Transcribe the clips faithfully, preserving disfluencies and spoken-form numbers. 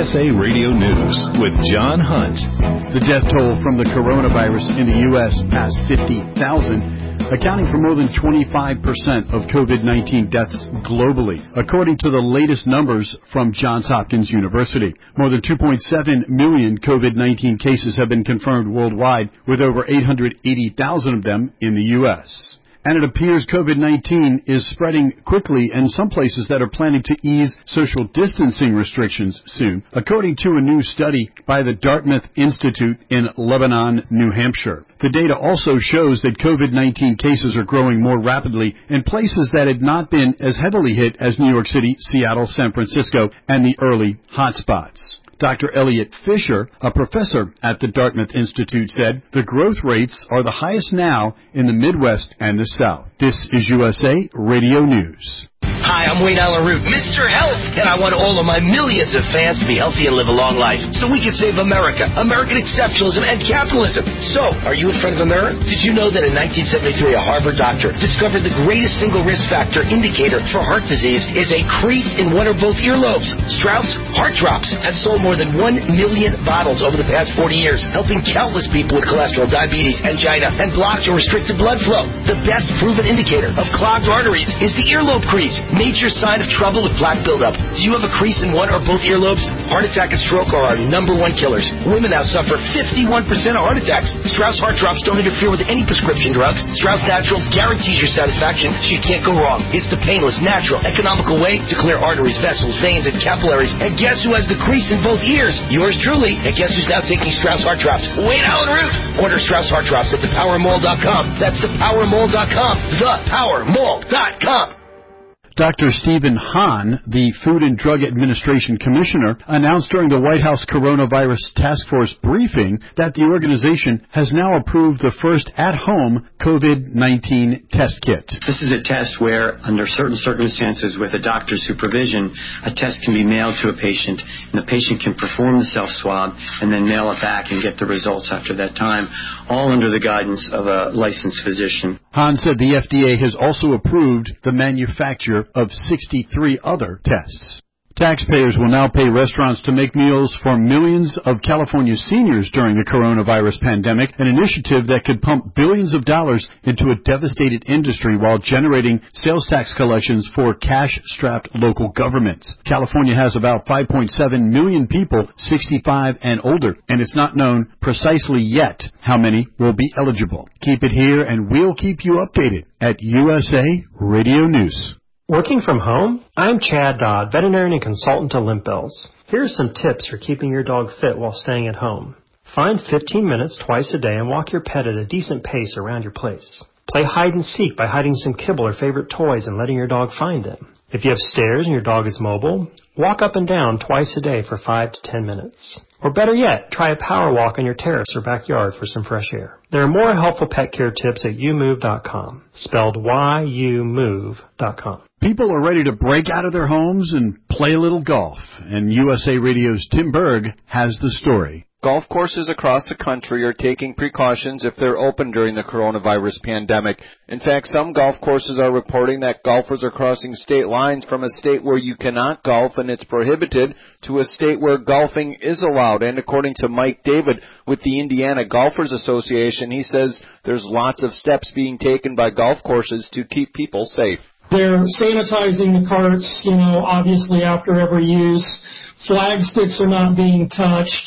S A Radio News with John Hunt. The death toll from the coronavirus in the U S passed fifty thousand, accounting for more than twenty-five percent of COVID nineteen deaths globally, according to the latest numbers from Johns Hopkins University. More than two point seven million COVID nineteen cases have been confirmed worldwide, with over eight hundred eighty thousand of them in the U S And it appears COVID nineteen is spreading quickly in some places that are planning to ease social distancing restrictions soon, according to a new study by the Dartmouth Institute in Lebanon, New Hampshire. The data also shows that COVID nineteen cases are growing more rapidly in places that had not been as heavily hit as New York City, Seattle, San Francisco, and the early hotspots. Doctor Elliot Fisher, a professor at the Dartmouth Institute, said the growth rates are the highest now in the Midwest and the South. This is U S A Radio News. Hi, I'm Wayne Allen Root, Mister Health, and I want all of my millions of fans to be healthy and live a long life so we can save America, American exceptionalism, and capitalism. So, are you in front of a mirror? Did you know that in nineteen seventy-three, a Harvard doctor discovered the greatest single risk factor indicator for heart disease is a crease in one or both earlobes? Strauss Heart Drops has sold more than one million bottles over the past forty years, helping countless people with cholesterol, diabetes, angina, and blocked or restricted blood flow. The best proven indicator of clogged arteries is the earlobe crease. Major sign of trouble with plaque buildup. Do you have a crease in one or both earlobes? Heart attack and stroke are our number one killers. Women now suffer fifty-one percent of heart attacks. Strauss Heart Drops don't interfere with any prescription drugs. Strauss Naturals guarantees your satisfaction, so you can't go wrong. It's the painless, natural, economical way to clear arteries, vessels, veins, and capillaries. And guess who has the crease in both ears? Yours truly. And guess who's now taking Strauss Heart Drops? Wayne Allen Root. Order Strauss Heart Drops at the power mall dot com. That's the power mall dot com. the power mall dot com. Doctor Stephen Hahn, the Food and Drug Administration Commissioner, announced during the White House Coronavirus Task Force briefing that the organization has now approved the first at-home COVID nineteen test kit. This is a test where, under certain circumstances with a doctor's supervision, a test can be mailed to a patient, and the patient can perform the self-swab and then mail it back and get the results after that time, all under the guidance of a licensed physician. Hahn said the F D A has also approved the manufacture of sixty-three other tests. Taxpayers will now pay restaurants to make meals for millions of California seniors during the coronavirus pandemic, an initiative that could pump billions of dollars into a devastated industry while generating sales tax collections for cash-strapped local governments. California has about five point seven million people sixty-five and older, and it's not known precisely yet how many will be eligible. Keep it here, and we'll keep you updated at U S A Radio News. Working from home? I'm Chad Dodd, veterinarian and consultant to Limp Bells. Here's some tips for keeping your dog fit while staying at home. Find fifteen minutes twice a day and walk your pet at a decent pace around your place. Play hide and seek by hiding some kibble or favorite toys and letting your dog find them. If you have stairs and your dog is mobile, walk up and down twice a day for five to ten minutes. Or better yet, try a power walk on your terrace or backyard for some fresh air. There are more helpful pet care tips at you move dot com, spelled Y U move dot com. People are ready to break out of their homes and play a little golf, and U S A Radio's Tim Berg has the story. Golf courses across the country are taking precautions if they're open during the coronavirus pandemic. In fact, some golf courses are reporting that golfers are crossing state lines from a state where you cannot golf and it's prohibited to a state where golfing is allowed. And according to Mike David with the Indiana Golfers Association, he says there's lots of steps being taken by golf courses to keep people safe. They're sanitizing the carts, you know, obviously after every use. Flag sticks are not being touched.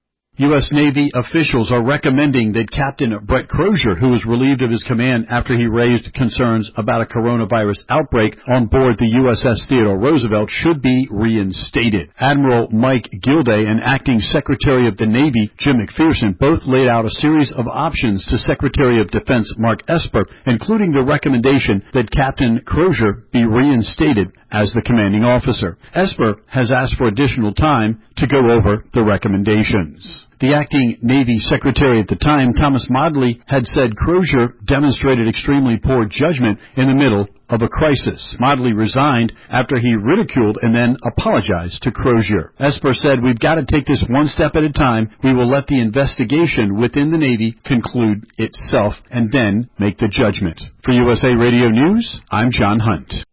U S Navy officials are recommending that Captain Brett Crozier, who was relieved of his command after he raised concerns about a coronavirus outbreak on board the U S S Theodore Roosevelt, should be reinstated. Admiral Mike Gilday and Acting Secretary of the Navy Jim McPherson both laid out a series of options to Secretary of Defense Mark Esper, including the recommendation that Captain Crozier be reinstated as the commanding officer. Esper has asked for additional time to go over the recommendations. The acting Navy Secretary at the time, Thomas Modly, had said Crozier demonstrated extremely poor judgment in the middle of a crisis. Modly resigned after he ridiculed and then apologized to Crozier. Esper said, "We've got to take this one step at a time. We will let the investigation within the Navy conclude itself and then make the judgment." For U S A Radio News, I'm John Hunt.